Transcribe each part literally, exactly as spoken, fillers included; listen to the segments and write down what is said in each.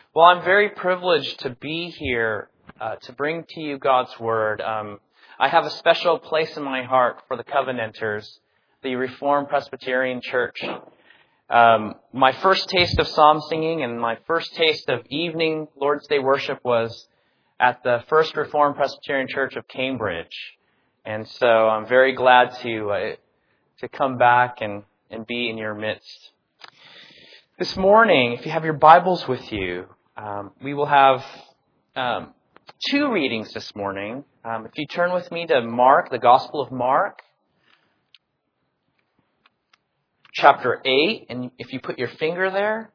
Well, I'm very privileged to be here uh, to bring to you God's Word. Um, I have a special place in my heart for the Covenanters, the Reformed Presbyterian Church. Um, my first taste of psalm singing and my first taste of evening Lord's Day worship was at the First Reformed Presbyterian Church of Cambridge. And so I'm very glad to uh, to come back and, and be in your midst. This morning, if you have your Bibles with you, um, we will have um, two readings this morning. Um, if you turn with me to Mark, the Gospel of Mark, chapter eight, and if you put your finger there,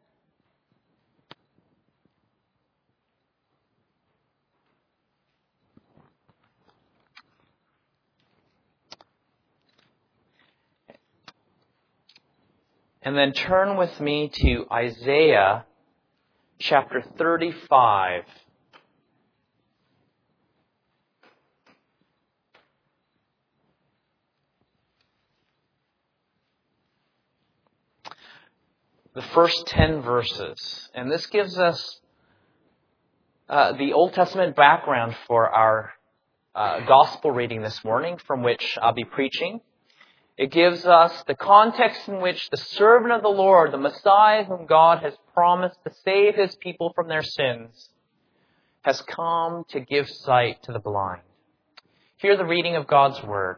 and then turn with me to Isaiah chapter thirty-five. The first ten verses. And this gives us uh, the Old Testament background for our uh, gospel reading this morning, from which I'll be preaching. It gives us the context in which the servant of the Lord, the Messiah whom God has promised to save His people from their sins, has come to give sight to the blind. Hear the reading of God's Word.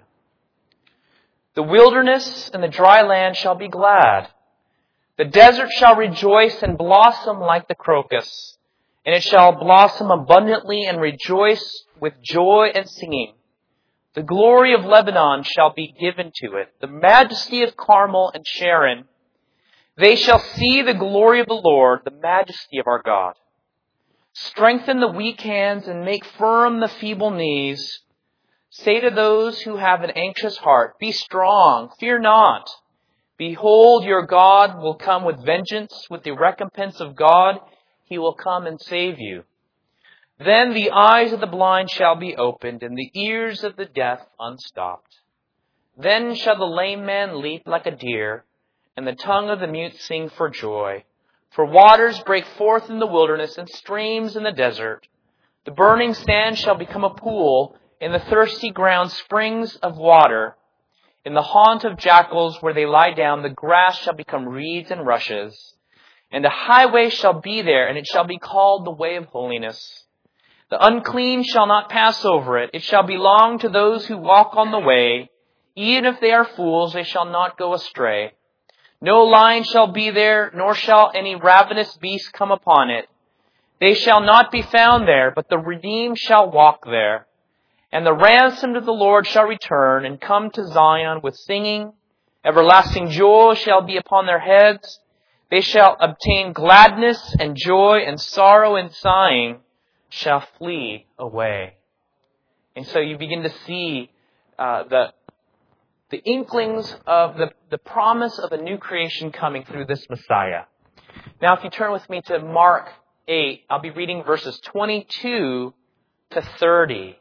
The wilderness and the dry land shall be glad. The desert shall rejoice and blossom like the crocus, and it shall blossom abundantly and rejoice with joy and singing. The glory of Lebanon shall be given to it, the majesty of Carmel and Sharon. They shall see the glory of the Lord, the majesty of our God. Strengthen the weak hands and make firm the feeble knees. Say to those who have an anxious heart, be strong, fear not. Behold, your God will come with vengeance, with the recompense of God. He will come and save you. Then the eyes of the blind shall be opened, and the ears of the deaf unstopped. Then shall the lame man leap like a deer, and the tongue of the mute sing for joy. For waters break forth in the wilderness, and streams in the desert. The burning sand shall become a pool, in the thirsty ground springs of water. In the haunt of jackals where they lie down, the grass shall become reeds and rushes. And a highway shall be there, and it shall be called the way of holiness. The unclean shall not pass over it. It shall belong to those who walk on the way. Even if they are fools, they shall not go astray. No lion shall be there, nor shall any ravenous beast come upon it. They shall not be found there, but the redeemed shall walk there. And the ransomed of the Lord shall return and come to Zion with singing. Everlasting joy shall be upon their heads. They shall obtain gladness and joy, and sorrow and sighing shall flee away. And so you begin to see uh, the the inklings of the, the promise of a new creation coming through this Messiah. Now, if you turn with me to Mark eight, I'll be reading verses twenty-two to thirty.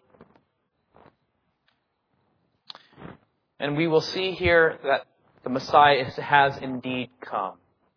And we will see here that the Messiah has indeed come.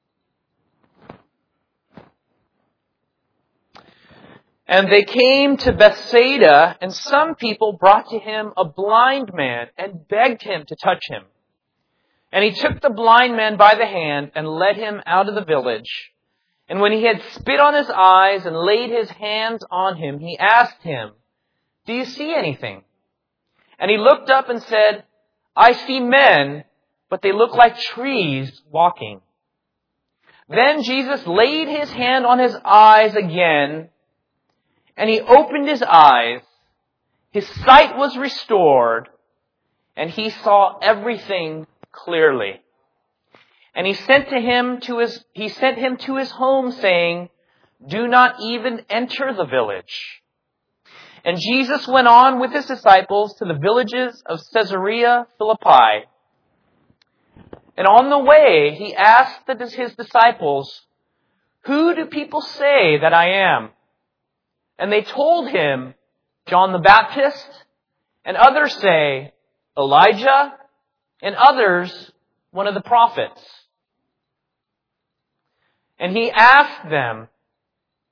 And they came to Bethsaida, and some people brought to him a blind man and begged him to touch him. And he took the blind man by the hand and led him out of the village. And when he had spit on his eyes and laid his hands on him, he asked him, "Do you see anything?" And he looked up and said, "I see men, but they look like trees walking." Then Jesus laid his hand on his eyes again, and he opened his eyes. His sight was restored, and he saw everything clearly. And he sent to him to his he sent him to his home, saying, "Do not even enter the village." And Jesus went on with his disciples to the villages of Caesarea Philippi. And on the way, he asked his disciples, "Who do people say that I am?" And they told him, "John the Baptist, and others say, Elijah, and others, one of the prophets." And he asked them,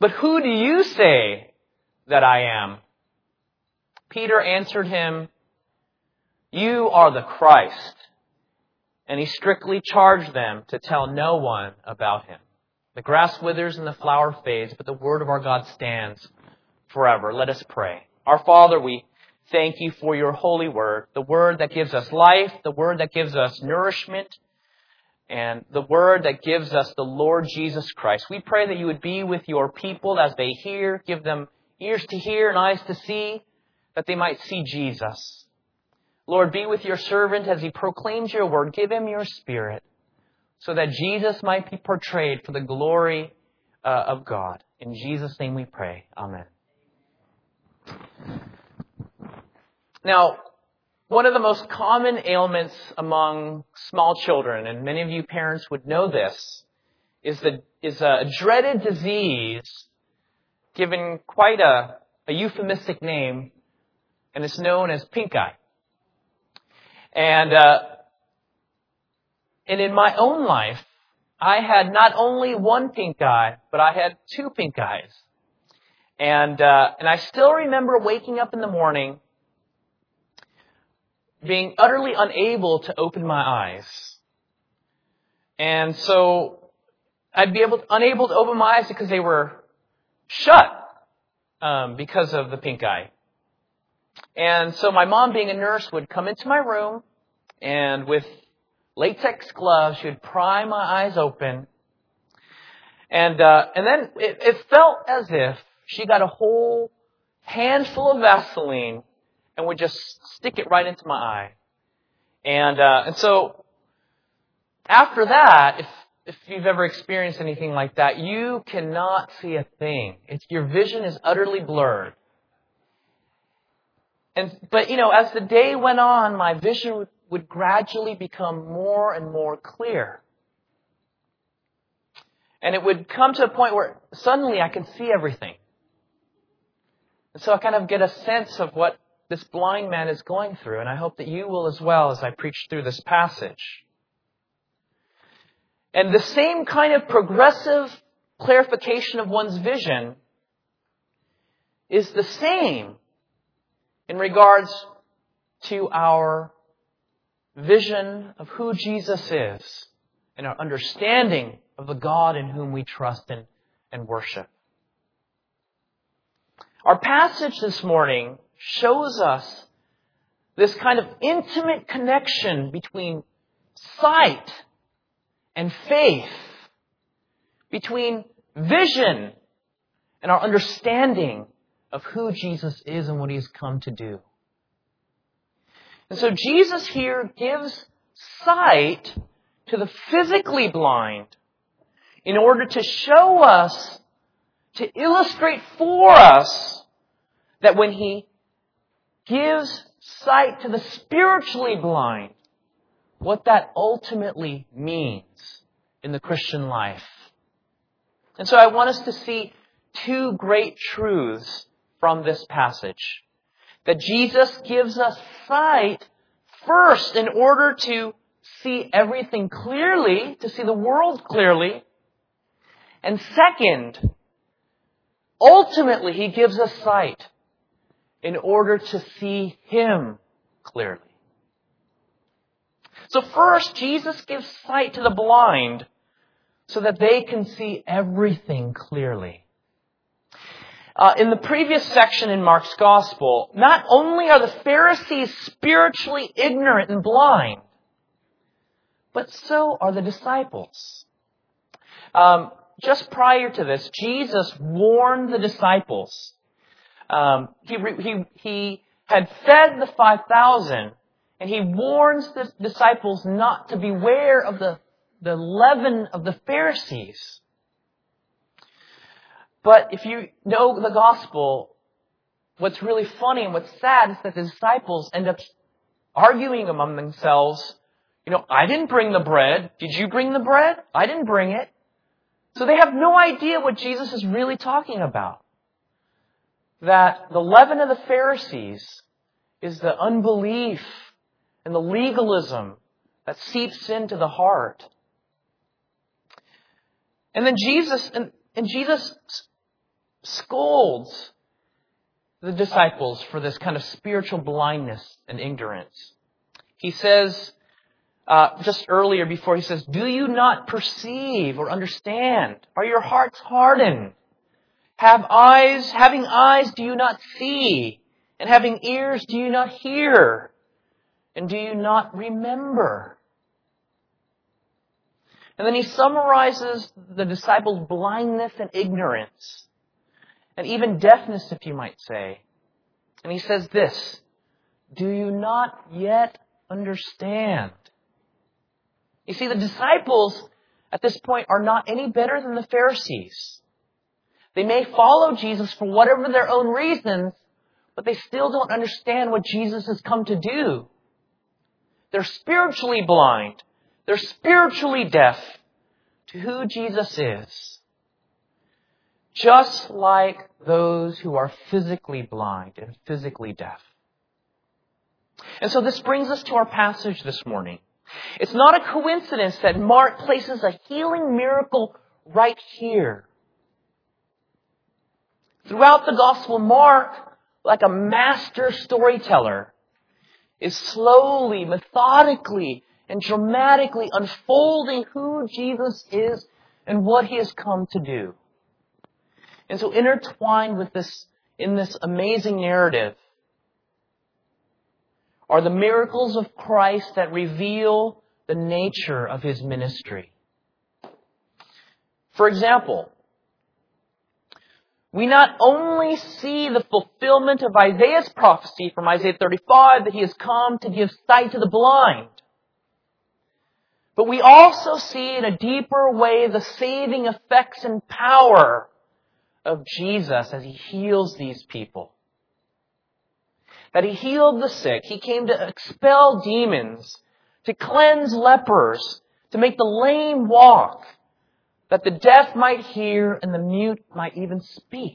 "But who do you say that I am?" Peter answered him, "You are the Christ." And he strictly charged them to tell no one about him. The grass withers and the flower fades, but the word of our God stands forever. Let us pray. Our Father, we thank you for your holy word, the word that gives us life, the word that gives us nourishment, and the word that gives us the Lord Jesus Christ. We pray that you would be with your people as they hear, give them ears to hear and eyes to see, that they might see Jesus. Lord, be with your servant as he proclaims your word. Give him your Spirit so that Jesus might be portrayed for the glory uh, of God. In Jesus' name we pray. Amen. Now, one of the most common ailments among small children, and many of you parents would know this, is the is a dreaded disease given quite a, a euphemistic name, and it's known as pink eye. And uh, and in my own life, I had not only one pink eye, but I had two pink eyes. And uh, and I still remember waking up in the morning, being utterly unable to open my eyes. And so I'd be able unable to open my eyes because they were shut um, because of the pink eye. And so my mom, being a nurse, would come into my room and with latex gloves, she would pry my eyes open. And uh, and then it, it felt as if she got a whole handful of Vaseline and would just stick it right into my eye. And uh, and so after that, if if you've ever experienced anything like that, you cannot see a thing. It's, your vision is utterly blurred. And but you know, as the day went on, my vision would, would gradually become more and more clear. And it would come to a point where suddenly I can see everything. And so I kind of get a sense of what this blind man is going through, and I hope that you will as well as I preach through this passage. And the same kind of progressive clarification of one's vision is the same in regards to our vision of who Jesus is and our understanding of the God in whom we trust and, and worship. Our passage this morning shows us this kind of intimate connection between sight and faith, between vision and our understanding of who Jesus is and what He has come to do. And so Jesus here gives sight to the physically blind in order to show us, to illustrate for us, that when He gives sight to the spiritually blind, what that ultimately means in the Christian life. And so I want us to see two great truths from this passage. That Jesus gives us sight first in order to see everything clearly, to see the world clearly. And second, ultimately He gives us sight in order to see Him clearly. So first, Jesus gives sight to the blind so that they can see everything clearly. Uh, in the previous section in Mark's Gospel, not only are the Pharisees spiritually ignorant and blind, but so are the disciples. Um, just prior to this, Jesus warned the disciples. Um, he, he, he had fed the five thousand, and He warns the disciples not to beware of the, the leaven of the Pharisees. But if you know the Gospel, what's really funny and what's sad is that the disciples end up arguing among themselves. You know, I didn't bring the bread. Did you bring the bread? I didn't bring it. So they have no idea what Jesus is really talking about. That the leaven of the Pharisees is the unbelief and the legalism that seeps into the heart. And then Jesus, and, and Jesus scolds the disciples for this kind of spiritual blindness and ignorance. He says, uh, just earlier before, he says, "Do you not perceive or understand? Are your hearts hardened? Have eyes, having eyes, do you not see? And having ears, do you not hear? And do you not remember?" And then he summarizes the disciples' blindness and ignorance, and even deafness, if you might say. And he says this, "Do you not yet understand?" You see, the disciples at this point are not any better than the Pharisees. They may follow Jesus for whatever their own reasons, but they still don't understand what Jesus has come to do. They're spiritually blind. They're spiritually deaf to who Jesus is. Just like those who are physically blind and physically deaf. And so this brings us to our passage this morning. It's not a coincidence that Mark places a healing miracle right here. Throughout the Gospel, Mark, like a master storyteller, is slowly, methodically, and dramatically unfolding who Jesus is and what He has come to do. And so intertwined with this, in this amazing narrative, are the miracles of Christ that reveal the nature of His ministry. For example, we not only see the fulfillment of Isaiah's prophecy from Isaiah thirty-five that He has come to give sight to the blind, but we also see in a deeper way the saving effects and power of Jesus as He heals these people. That He healed the sick. He came to expel demons, to cleanse lepers, to make the lame walk, that the deaf might hear and the mute might even speak.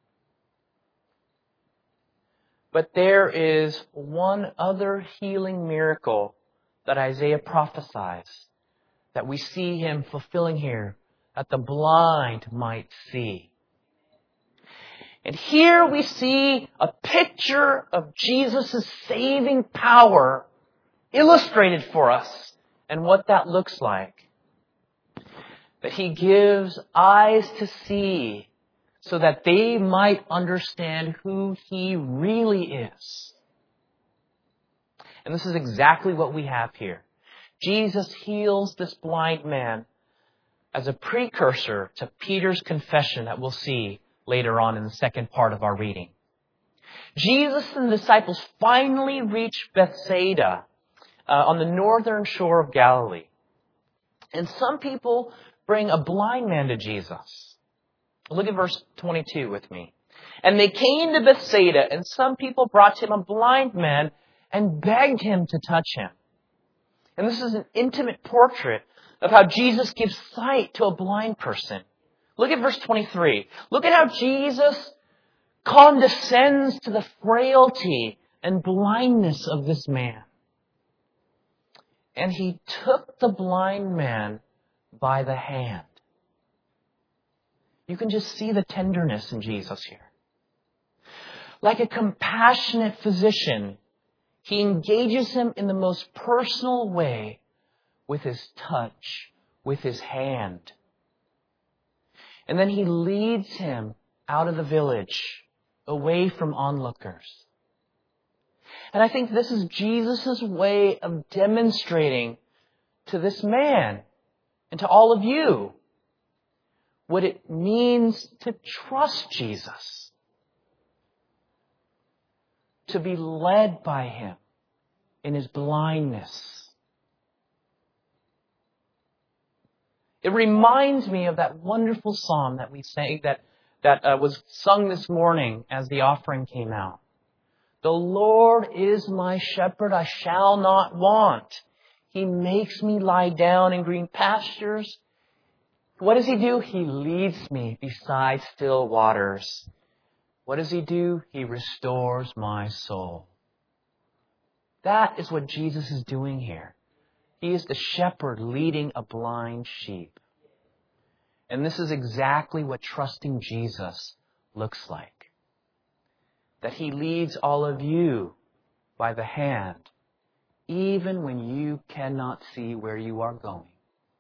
But there is one other healing miracle that Isaiah prophesies, that we see Him fulfilling here, that the blind might see. And here we see a picture of Jesus' saving power illustrated for us and what that looks like. That He gives eyes to see so that they might understand who He really is. And this is exactly what we have here. Jesus heals this blind man as a precursor to Peter's confession that we'll see later on in the second part of our reading. Jesus and the disciples finally reach Bethsaida uh, on the northern shore of Galilee. And some people bring a blind man to Jesus. Look at verse twenty-two with me. "And they came to Bethsaida, and some people brought Him a blind man and begged Him to touch Him." And this is an intimate portrait of how Jesus gives sight to a blind person. Look at verse twenty-three. Look at how Jesus condescends to the frailty and blindness of this man. "And He took the blind man by the hand." You can just see the tenderness in Jesus here. Like a compassionate physician, He engages him in the most personal way with His touch, with His hand. And then He leads him out of the village, away from onlookers. And I think this is Jesus' way of demonstrating to this man and to all of you what it means to trust Jesus, to be led by Him in His blindness. It reminds me of that wonderful psalm that we sang, that, that uh, was sung this morning as the offering came out. "The Lord is my shepherd, I shall not want. He makes me lie down in green pastures." What does He do? He leads me beside still waters. What does He do? He restores my soul. That is what Jesus is doing here. He is the shepherd leading a blind sheep. And this is exactly what trusting Jesus looks like. That He leads all of you by the hand, even when you cannot see where you are going.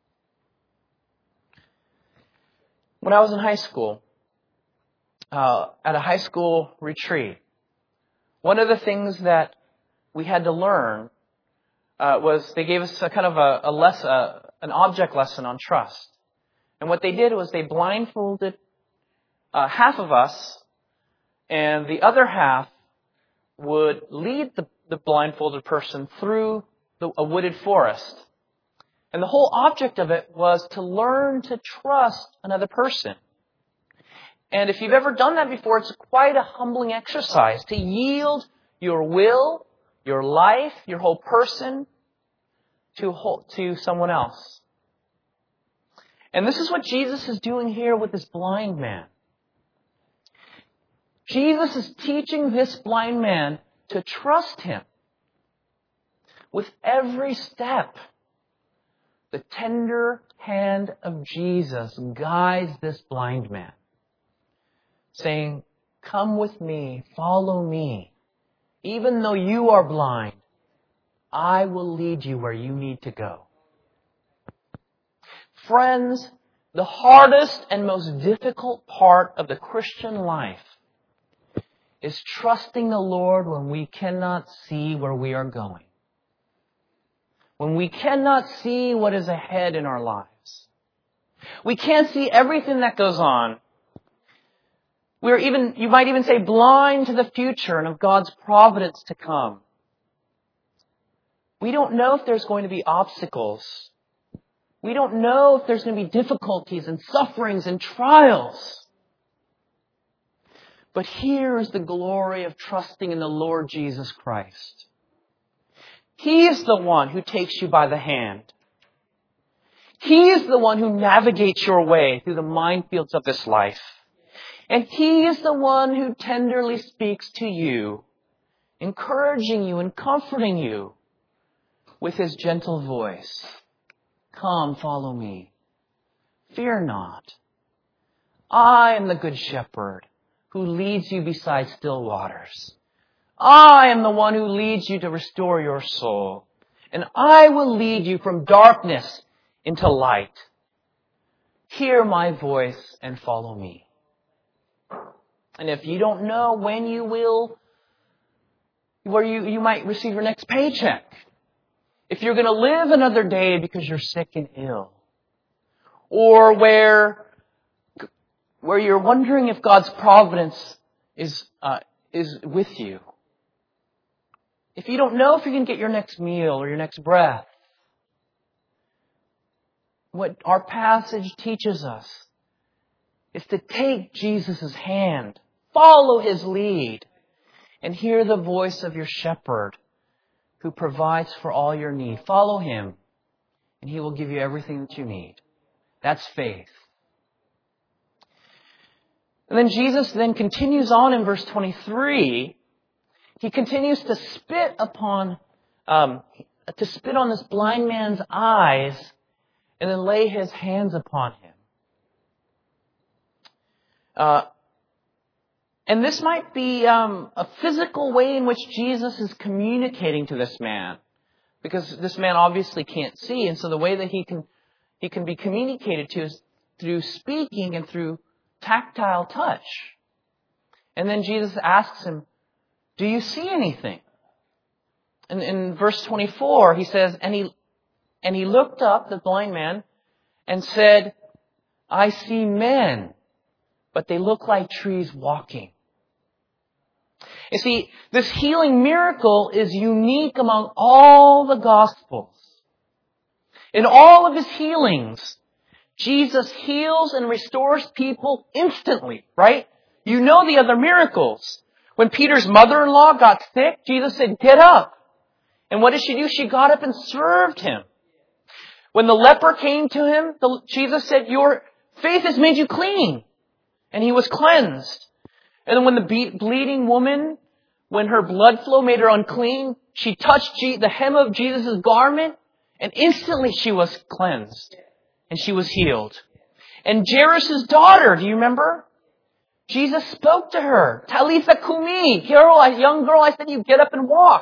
When I was in high school, uh, at a high school retreat, one of the things that we had to learn uh, was they gave us a kind of a, a less, uh, an object lesson on trust. And what they did was they blindfolded uh, half of us, and the other half would lead the, the blindfolded person through the, a wooded forest. And the whole object of it was to learn to trust another person. And if you've ever done that before, it's quite a humbling exercise to yield your will, your life, your whole person to, to someone else. And this is what Jesus is doing here with this blind man. Jesus is teaching this blind man to trust Him. With every step, the tender hand of Jesus guides this blind man, saying, "Come with me, follow me. Even though you are blind, I will lead you where you need to go." Friends, the hardest and most difficult part of the Christian life is trusting the Lord when we cannot see where we are going. When we cannot see what is ahead in our lives. We can't see everything that goes on. We're even, you might even say, blind to the future and of God's providence to come. We don't know if there's going to be obstacles. We don't know if there's going to be difficulties and sufferings and trials. But here is the glory of trusting in the Lord Jesus Christ. He is the one who takes you by the hand. He is the one who navigates your way through the minefields of this life. And He is the one who tenderly speaks to you, encouraging you and comforting you with His gentle voice. "Come, follow me. Fear not. I am the good shepherd who leads you beside still waters. I am the one who leads you to restore your soul. And I will lead you from darkness into light. Hear my voice and follow me." And if you don't know when you will, where you, you might receive your next paycheck, if you're going to live another day because you're sick and ill, or where, where you're wondering if God's providence is, uh, is with you, if you don't know if you can get your next meal or your next breath, what our passage teaches us is to take Jesus' hand, follow His lead, and hear the voice of your shepherd who provides for all your need. Follow Him, and He will give you everything that you need. That's faith. And then Jesus then continues on in verse twenty-three. He continues to spit upon, um, to spit on this blind man's eyes and then lay His hands upon him. Uh, and this might be um, a physical way in which Jesus is communicating to this man, because this man obviously can't see, and so the way that he can he can be communicated to is through speaking and through tactile touch. And then Jesus asks him, "Do you see anything?" And in verse twenty-four, he says, and he and he looked up, the blind man, and said, "I see men, but they look like trees walking." You see, this healing miracle is unique among all the Gospels. In all of His healings, Jesus heals and restores people instantly, right? You know the other miracles. When Peter's mother-in-law got sick, Jesus said, "Get up." And what did she do? She got up and served him. When the leper came to him, the, Jesus said, "Your faith has made you clean." And he was cleansed. And then when the be- bleeding woman, when her blood flow made her unclean, she touched G- the hem of Jesus' garment, and instantly she was cleansed. And she was healed. And Jairus' daughter, do you remember? Jesus spoke to her. Talitha kumi. Girl, young girl, I said you get up and walk.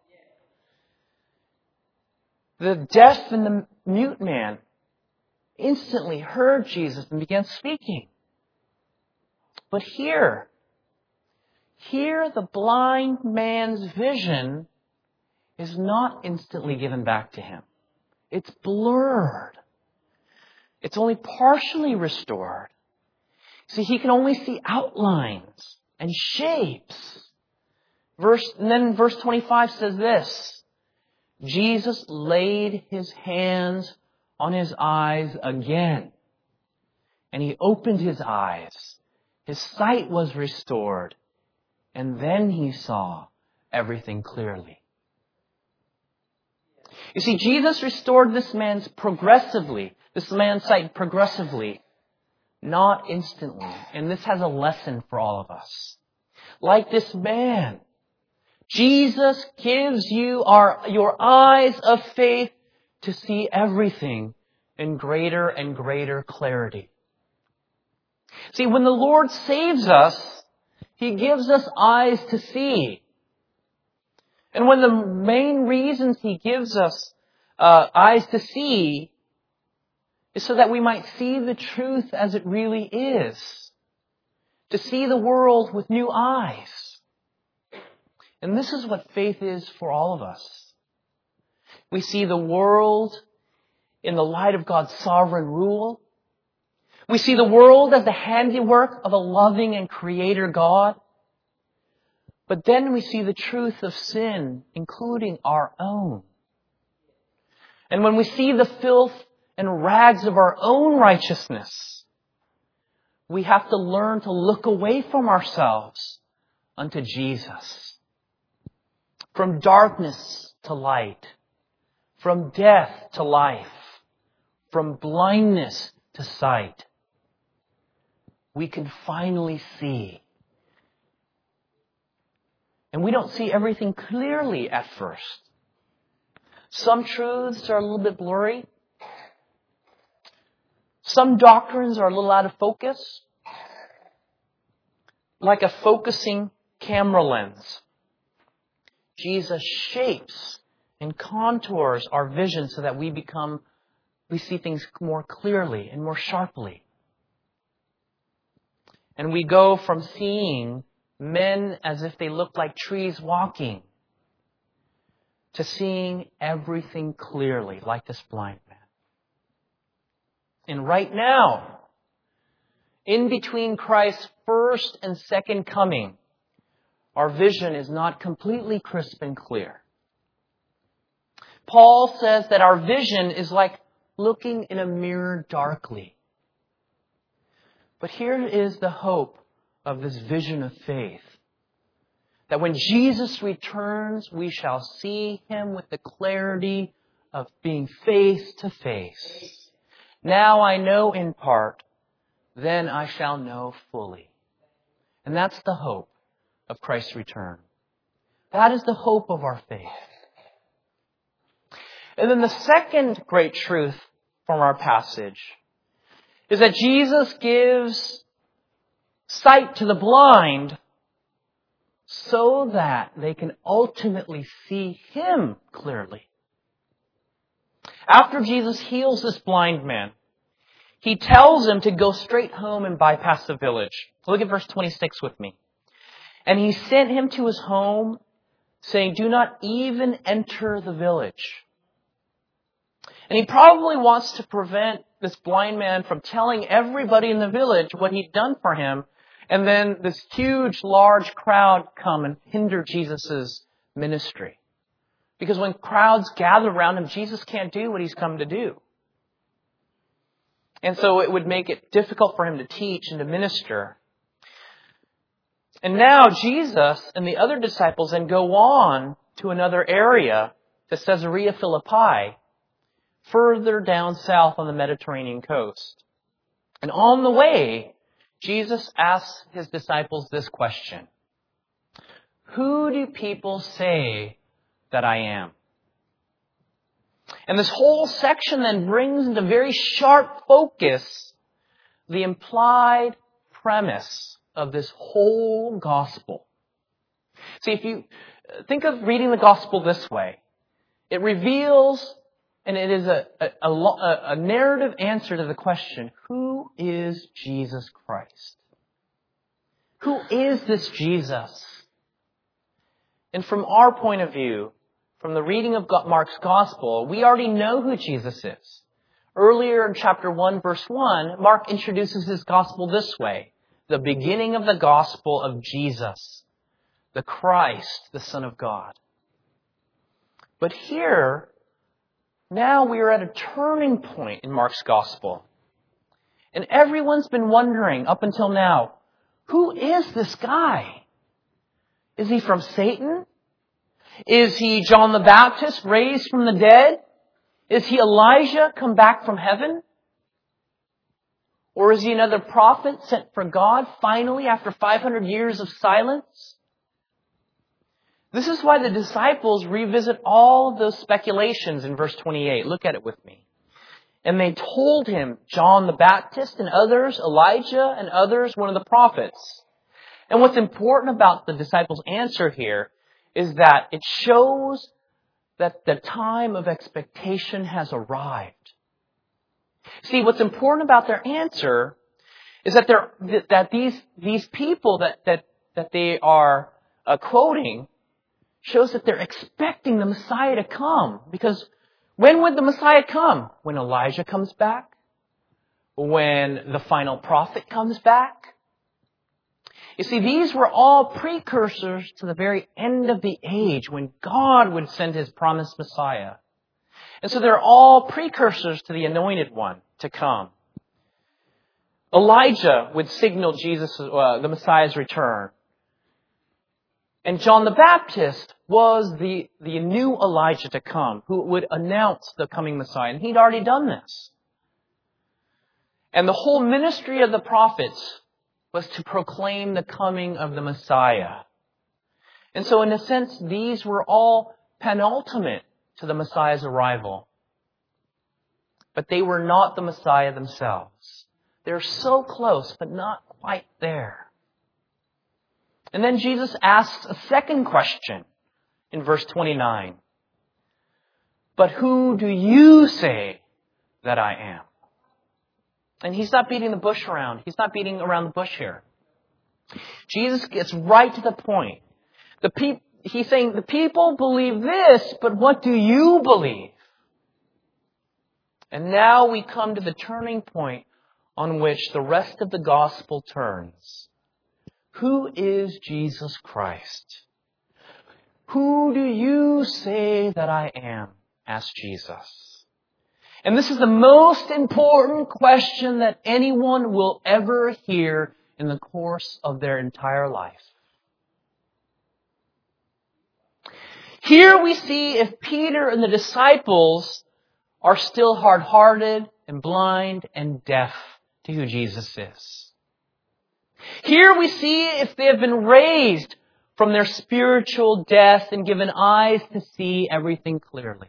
The deaf and the mute man instantly heard Jesus and began speaking. But here, here the blind man's vision is not instantly given back to him. It's blurred. It's only partially restored. See, he can only see outlines and shapes. Verse, and then verse twenty-five says this. Jesus laid his hands on his eyes again. And he opened his eyes. His sight was restored. And then he saw everything clearly. You see, Jesus restored this man's progressively, this man's sight progressively, not instantly. And this has a lesson for all of us. Like this man, Jesus gives you our, your eyes of faith to see everything in greater and greater clarity. See, when the Lord saves us, He gives us eyes to see. And when the main reasons He gives us uh, eyes to see is so that we might see the truth as it really is. To see the world with new eyes. And this is what faith is for all of us. We see the world in the light of God's sovereign rule. We see the world as the handiwork of a loving and creator God. But then we see the truth of sin, including our own. And when we see the filth and rags of our own righteousness, we have to learn to look away from ourselves unto Jesus. From darkness to light. From death to life. From blindness to sight. We can finally see. And we don't see everything clearly at first. Some truths are a little bit blurry. Some doctrines are a little out of focus. Like a focusing camera lens. Jesus shapes and contours our vision so that we become, we see things more clearly and more sharply. And we go from seeing men as if they look like trees walking to seeing everything clearly, like this blind man. And right now, in between Christ's first and second coming, our vision is not completely crisp and clear. Paul says that our vision is like looking in a mirror darkly. But here is the hope of this vision of faith. That when Jesus returns, we shall see Him with the clarity of being face to face. Now I know in part, then I shall know fully. And that's the hope of Christ's return. That is the hope of our faith. And then the second great truth from our passage is that Jesus gives sight to the blind so that they can ultimately see Him clearly. After Jesus heals this blind man, He tells him to go straight home and bypass the village. Look at verse twenty-six with me. And He sent him to his home, saying, do not even enter the village. And He probably wants to prevent this blind man from telling everybody in the village what He'd done for him. And then this huge, large crowd come and hinder Jesus' ministry. Because when crowds gather around Him, Jesus can't do what He's come to do. And so it would make it difficult for Him to teach and to minister. And now Jesus and the other disciples then go on to another area, to Caesarea Philippi, further down south on the Mediterranean coast. And on the way, Jesus asks His disciples this question. Who do people say that I am? And this whole section then brings into very sharp focus the implied premise of this whole gospel. See, if you think of reading the gospel this way, it reveals, and it is a, a, a, a narrative answer to the question, who is Jesus Christ? Who is this Jesus? And from our point of view, from the reading of Mark's gospel, we already know who Jesus is. Earlier in chapter one, verse one, Mark introduces his gospel this way: the beginning of the gospel of Jesus, the Christ, the Son of God. But here, now we are at a turning point in Mark's gospel. And everyone's been wondering up until now, who is this guy? Is he from Satan? Is he John the Baptist raised from the dead? Is he Elijah come back from heaven? Or is he another prophet sent for God finally after five hundred years of silence? This is why the disciples revisit all of those speculations in verse twenty-eight. Look at it with me. And they told him, John the Baptist and others, Elijah and others, one of the prophets. And what's important about the disciples' answer here is that it shows that the time of expectation has arrived. See, what's important about their answer is that they're, that these, these people that, that, that they are uh, quoting shows that they're expecting the Messiah to come. Because when would the Messiah come? When Elijah comes back? When the final prophet comes back? You see, these were all precursors to the very end of the age when God would send His promised Messiah. And so they're all precursors to the anointed one to come. Elijah would signal Jesus, uh, the Messiah's return. And John the Baptist was the, the new Elijah to come, who would announce the coming Messiah. And he'd already done this. And the whole ministry of the prophets was to proclaim the coming of the Messiah. And so in a sense, these were all penultimate to the Messiah's arrival. But they were not the Messiah themselves. They're so close, but not quite there. And then Jesus asks a second question in verse twenty-nine. But who do you say that I am? And He's not beating the bush around. He's not beating around the bush here. Jesus gets right to the point. The pe- He's saying, the people believe this, but what do you believe? And now we come to the turning point on which the rest of the gospel turns. Who is Jesus Christ? Who do you say that I am? Asked Jesus. And this is the most important question that anyone will ever hear in the course of their entire life. Here we see if Peter and the disciples are still hard-hearted and blind and deaf to who Jesus is. Here we see if they have been raised from their spiritual death and given eyes to see everything clearly.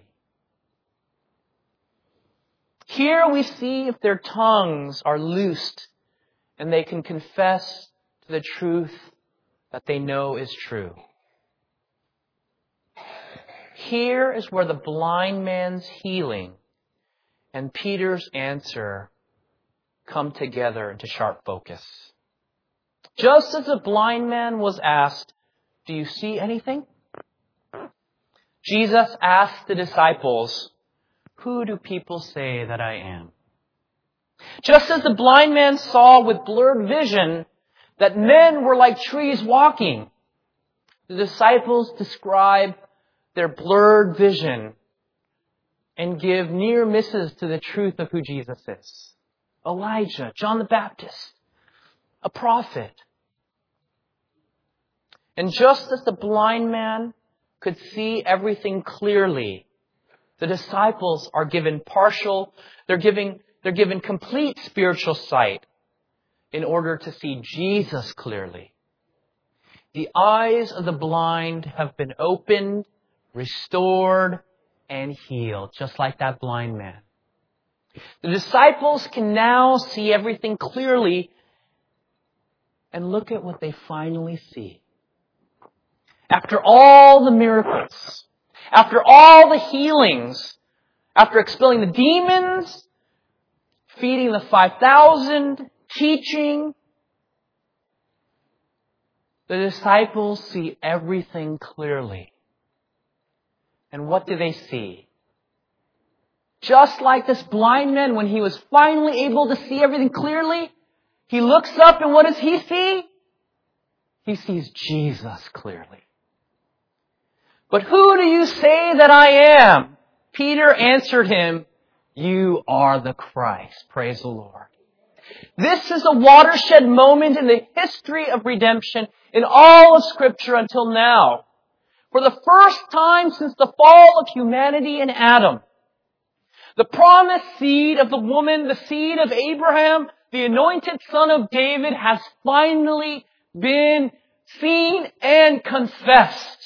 Here we see if their tongues are loosed and they can confess to the truth that they know is true. Here is where the blind man's healing and Peter's answer come together into sharp focus. Just as the blind man was asked, do you see anything? Jesus asked the disciples, who do people say that I am? Just as the blind man saw with blurred vision that men were like trees walking, the disciples describe their blurred vision and give near misses to the truth of who Jesus is. Elijah, John the Baptist, a prophet. And just as the blind man could see everything clearly, the disciples are given partial, they're giving, they're given complete spiritual sight in order to see Jesus clearly. The eyes of the blind have been opened, restored, and healed, just like that blind man. The disciples can now see everything clearly, And look at what they finally see. After all the miracles, after all the healings, after expelling the demons, feeding the five thousand, teaching, the disciples see everything clearly. And what do they see? Just like this blind man, when he was finally able to see everything clearly, he looks up and what does he see? He sees Jesus clearly. But who do you say that I am? Peter answered him, you are the Christ. Praise the Lord. This is a watershed moment in the history of redemption in all of Scripture until now. For the first time since the fall of humanity in Adam, the promised seed of the woman, the seed of Abraham, the anointed son of David, has finally been seen and confessed.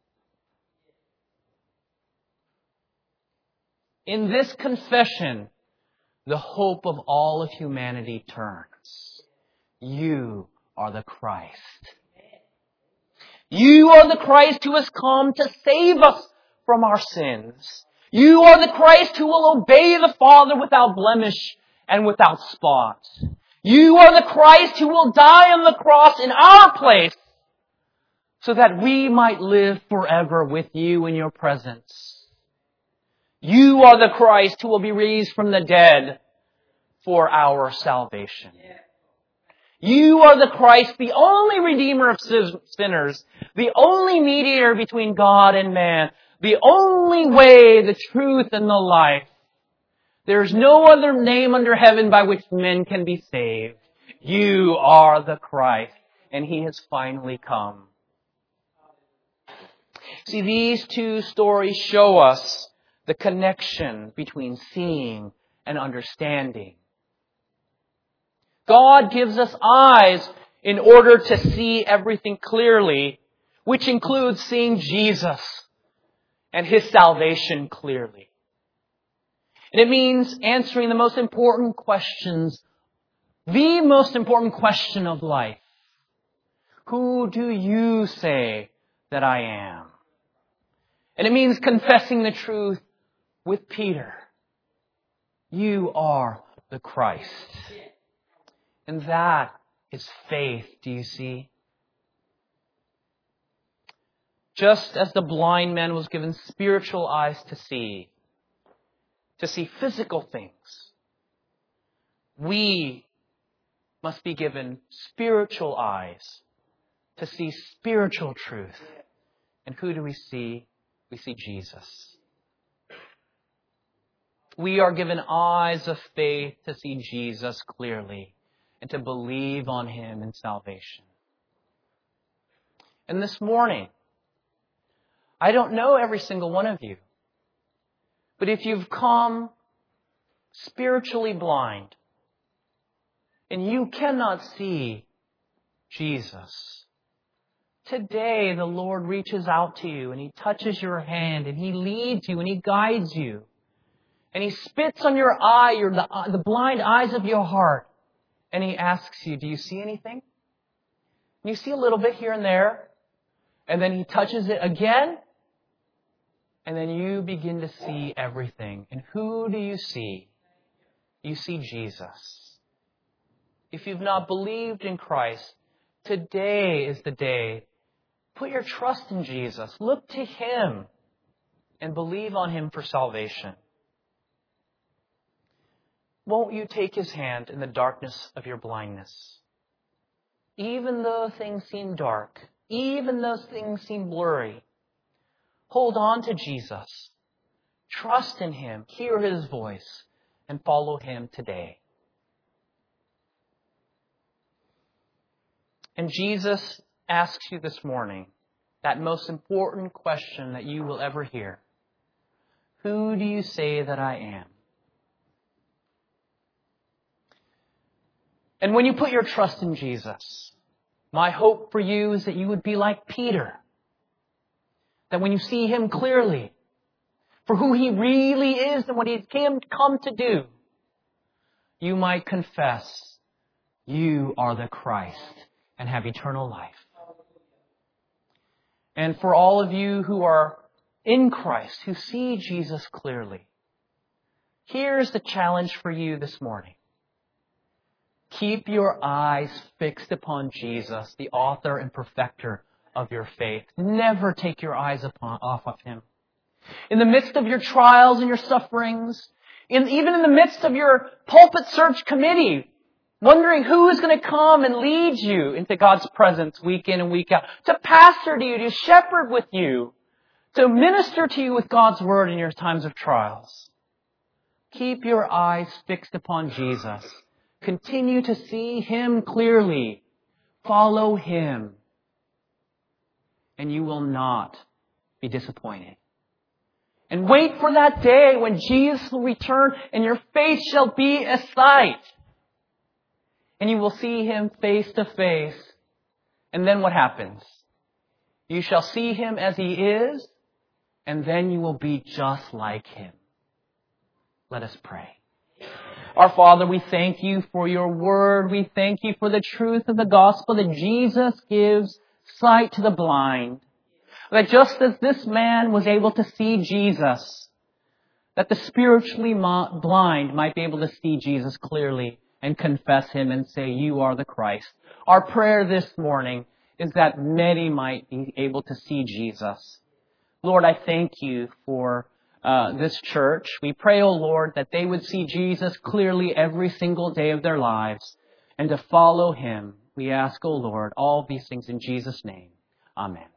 In this confession, the hope of all of humanity turns. You are the Christ. You are the Christ who has come to save us from our sins. You are the Christ who will obey the Father without blemish and without spot. You are the Christ who will die on the cross in our place so that we might live forever with you in your presence. You are the Christ who will be raised from the dead for our salvation. You are the Christ, the only Redeemer of sinners, the only mediator between God and man, the only way, the truth, and the life. There is no other name under heaven by which men can be saved. You are the Christ, and He has finally come. See, these two stories show us the connection between seeing and understanding. God gives us eyes in order to see everything clearly, which includes seeing Jesus and His salvation clearly. And it means answering the most important questions, the most important question of life. Who do you say that I am? And it means confessing the truth with Peter. You are the Christ. And that is faith, do you see? Just as the blind man was given spiritual eyes to see, to see physical things, we must be given spiritual eyes to see spiritual truth. And who do we see? We see Jesus. We are given eyes of faith to see Jesus clearly and to believe on Him in salvation. And this morning, I don't know every single one of you, but if you've come spiritually blind and you cannot see Jesus, today the Lord reaches out to you and He touches your hand and He leads you and He guides you. And He spits on your eye, your, the, the blind eyes of your heart. And He asks you, do you see anything? And you see a little bit here and there. And then He touches it again. And then you begin to see everything. And who do you see? You see Jesus. If you've not believed in Christ, today is the day. Put your trust in Jesus. Look to Him and believe on Him for salvation. Won't you take His hand in the darkness of your blindness? Even though things seem dark, even though things seem blurry, hold on to Jesus. Trust in Him, hear His voice, and follow Him today. And Jesus asks you this morning that most important question that you will ever hear. Who do you say that I am? And when you put your trust in Jesus, my hope for you is that you would be like Peter. That when you see Him clearly, for who He really is and what He's come to do, you might confess, you are the Christ, and have eternal life. And for all of you who are in Christ, who see Jesus clearly, here's the challenge for you this morning. Keep your eyes fixed upon Jesus, the author and perfecter of your faith. Never take your eyes upon, off of Him. In the midst of your trials and your sufferings, in, even in the midst of your pulpit search committee, wondering who is going to come and lead you into God's presence week in and week out, to pastor to you, to shepherd with you, to minister to you with God's Word in your times of trials. Keep your eyes fixed upon Jesus. Continue to see Him clearly. Follow Him. And you will not be disappointed. And wait for that day when Jesus will return and your face shall be a sight. And you will see Him face to face. And then what happens? You shall see Him as He is, and then you will be just like Him. Let us pray. Our Father, we thank You for Your Word. We thank You for the truth of the gospel that Jesus gives sight to the blind. That just as this man was able to see Jesus, that the spiritually blind might be able to see Jesus clearly and confess Him and say, You are the Christ. Our prayer this morning is that many might be able to see Jesus. Lord, I thank You for uh, this church. We pray, O Lord, that they would see Jesus clearly every single day of their lives and to follow Him. We ask, O Lord, all these things in Jesus' name. Amen.